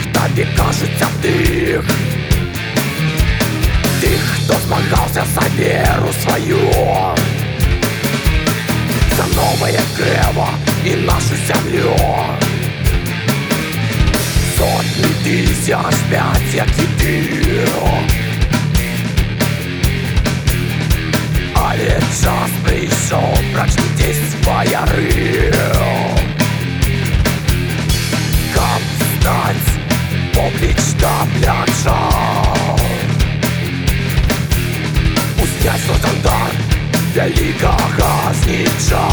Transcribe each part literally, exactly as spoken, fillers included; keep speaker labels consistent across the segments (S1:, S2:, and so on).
S1: тобі кажеться вдих, тих, хто змагався за віру свою, за новое Киево и нашу землю. Сотні тисяч п'ять, як і ти, але час прийшов прочніть свояри. Как встать публічна пляча, уснять стандарт великого знича.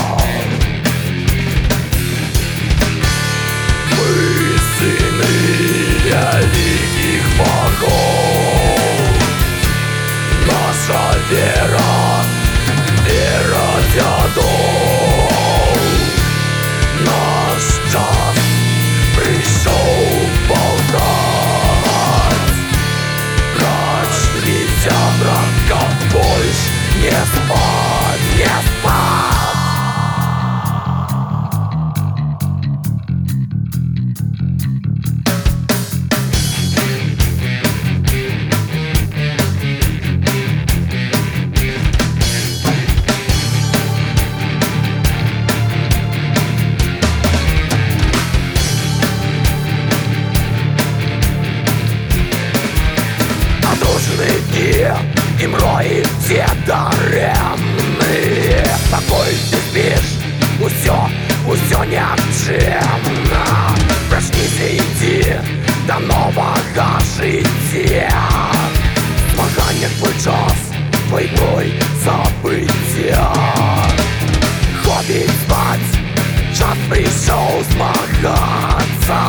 S1: Мы сыны великих богов, наша вера, вера дядов. Наш час пришел полтать, прочните врага, больше не спать, не спать. И мрои все даремные, покой ты спишь, усё, усё никчемно. Проснись и иди до нового життя. Змагання твой час, твой бой забиття. Ходить спать, час пришел змагаться.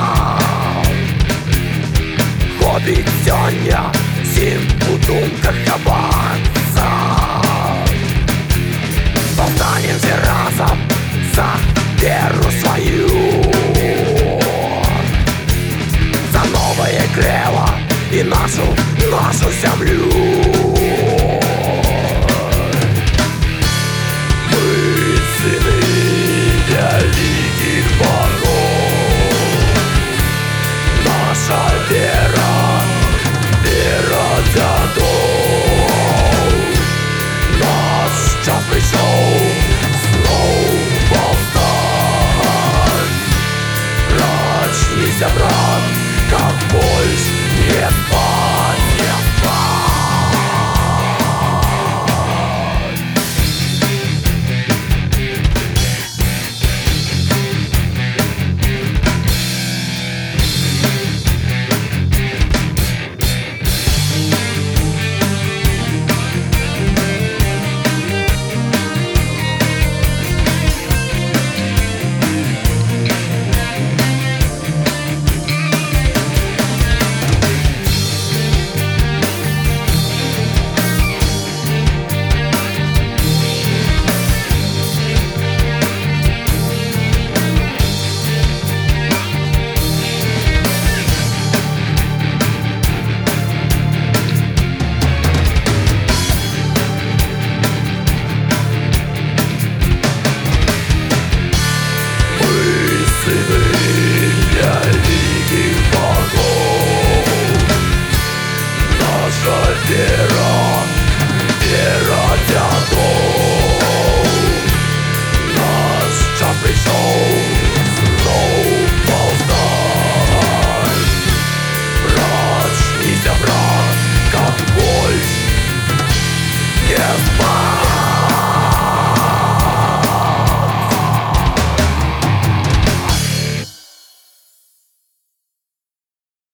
S1: Ходить сёння, всім у думках ховаться. Повстанемся разом за веру свою, за новое Киево и нашу, нашу землю. Мы сыны великих богов, наша вера, вера дядов. Наш час пришел снова встать. Прочнись, брат, как больше не спать.